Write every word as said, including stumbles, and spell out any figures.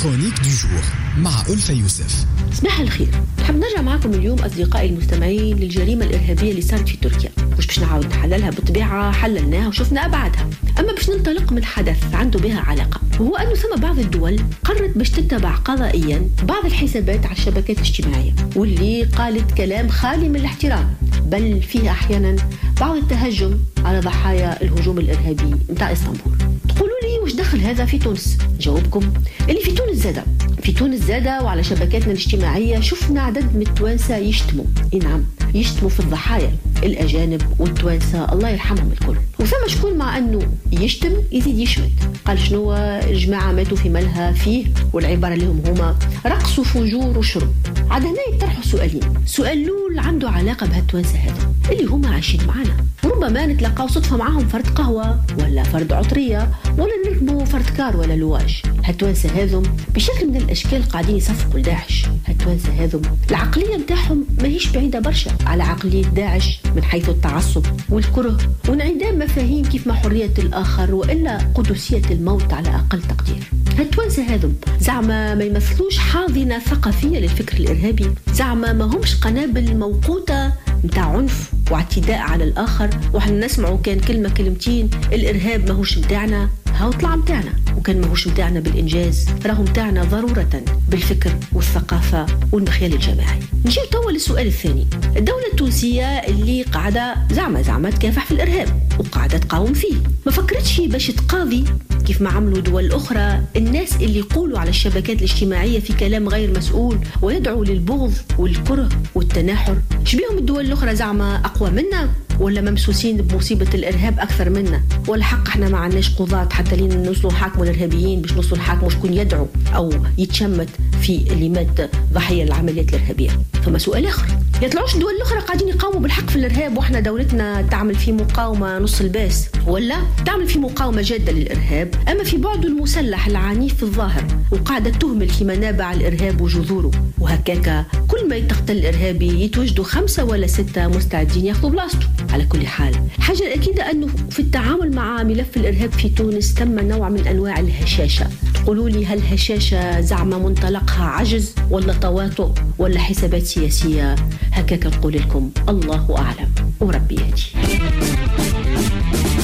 كرونيك دو جور مع ألفة يوسف. صباح الخير، نحب نرجع معكم اليوم أصدقائي المستمعين للجريمة الإرهابية اللي صارت في تركيا. مش باش نعاود نحللها، بالطبيعة حللناها وشفنا أبعادها، أما باش ننطلق من حدث عنده بها علاقة، وهو أنه ثم بعض الدول قررت باش تتبع قضائيا بعض الحسابات على الشبكات الاجتماعية، واللي قالت كلام خالي من الاحترام، بل فيه أحيانا بعض التهجم على ضحايا الهجوم الإرهابي متاع إسطنبول. تقولوا لي وش دخل هذا في تونس؟ جاوبكم اللي في تونس زادة في تونس زادة وعلى شبكاتنا الاجتماعية شفنا عدد من التوانسة يشتموا، نعم يشتموا في الضحايا الأجانب والتوانسة الله يرحمهم الكل. وثم شكون مع أنه يشتم يزيد يشمت، قال شنو الجماعة ماتوا في ملها فيه، والعبارة لهم هما رقص وفجور وشرب. عاد هنا يطرحوا سؤالين، سؤال لول عنده علاقة بهالتوانسة هذا اللي هما عايشين معنا، وربما نتلقاو صدفة معهم فرد قهوة ولا فرد عطرية ولا نركبوا فرد كار ولا لواج. هالتوانسة هذم بشكل من الأشكال قاعدين يصفقوا لداعش. هالتوانسة هذم العقلية متاعهم ماهيش بعيدة برشا على عقلية داعش من حيث التعصب والكره وانعدام مفاهيم كيف ما حرية الآخر وإلا قدسية الموت على أقل تقدير. هالتوانسة هذم زعما ما يمثلوش حاضنة ثقافية للفكر الإرهابي، زعما ما همش قنابل موقوتة متاع عنف واعتداء على الآخر. وحنا نسمعوا كان كلمة كلمتين الإرهاب ماهوش متاعنا، هاو طلع متاعنا، وكان ماهوش متاعنا بالإنجاز، راهو متاعنا ضرورة بالفكر والثقافة والمخيال الجماعي. نجيب توا للسؤال الثاني، الدولة التونسية اللي قاعدة زعما زعما تكافح في الإرهاب وقاعدة تقاوم فيه، ما فكرتش باش تقاضي كيف ما عملوا دول أخرى الناس اللي يقولوا على الشبكات الاجتماعية في كلام غير مسؤول ويدعوا للبغض والكره والتناحر؟ شبيهم الدول الأخرى زعما أقوى منا ولا ممسوسين بمصيبة الإرهاب أكثر منا؟ ولا حق احنا ما عندناش قضاة حتى لين نوصلوا نحاكموا الإرهابيين باش نوصلوا نحاكموا شكون يدعو أو يتشمت في اللي مات ضحية العمليات الإرهابية؟ ثم سؤال آخر، يطلعوش الدول الأخرى قاعدين يقاوموا بالحق في الإرهاب وإحنا دولتنا تعمل في مقاومة نص الباس، ولا تعمل في مقاومة جادة للإرهاب أما في بعده المسلح العنيف في الظاهر وقاعدة تهمل في منابع الإرهاب وجذوره؟ وهكاك كل ما يتقتل الإرهابي يتوجدوا خمسة ولا ستة مستعدين ياخذوا بلاصته. على كل حال حاجة الأكيدة أنه في التعامل مع ملف الإرهاب في تونس تم نوع من أنواع الهشاشة. تقولوا لي هل هشاشة زعما منطلقها عجز ولا تواطؤ ولا حسابات سياسية؟ هكاك نقول لكم الله أعلم وربي يهدي.